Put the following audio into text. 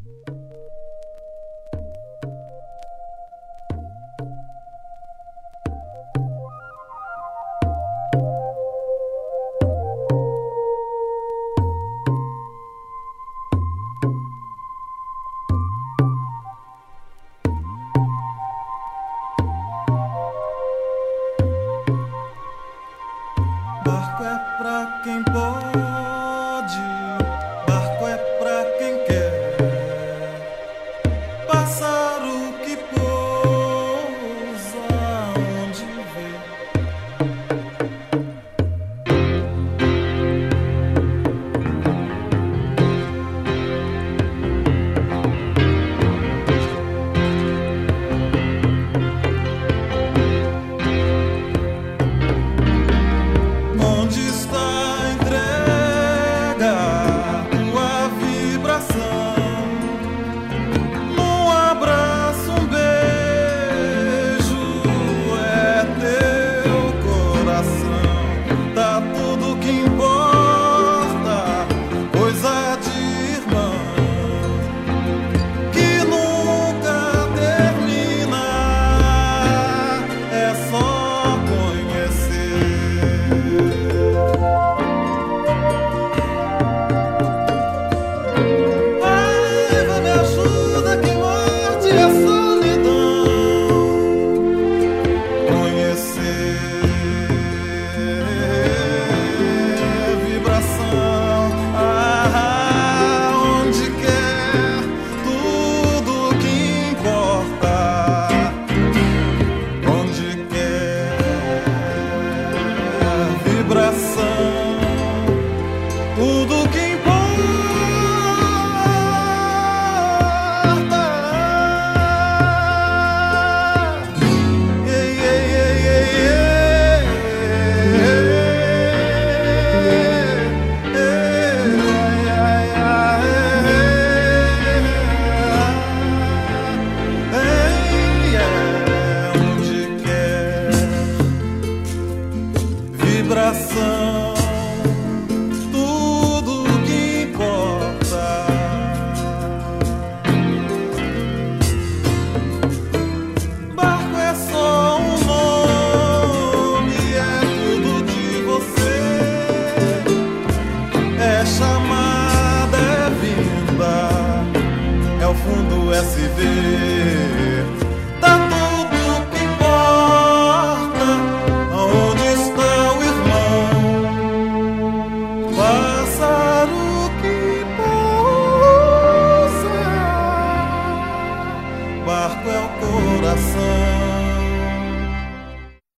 Barco é pra quem pode, barco é pra quem quer, pássaro que pousa onde vê. Onde está a entrega, tua vibração? Num abraço, um beijo, é teu coração. Tá tudo que importa, coisa de irmão, que nunca termina, é só conhecer. Raiva me ajuda que morde a solidão. Conhecer vibração, onde quer, tudo que importa, onde quer vibração, tudo que importa. Ei, ei, ei, ei, ei, ai, ai, onde quer vibração, tudo que importa. Barco é só um nome, é tudo de você. É chamada, é vinda, é o fundo, é se ver. Tá tudo que importa. Onde está o irmão? Pássaro que pousa. Barco é o coração.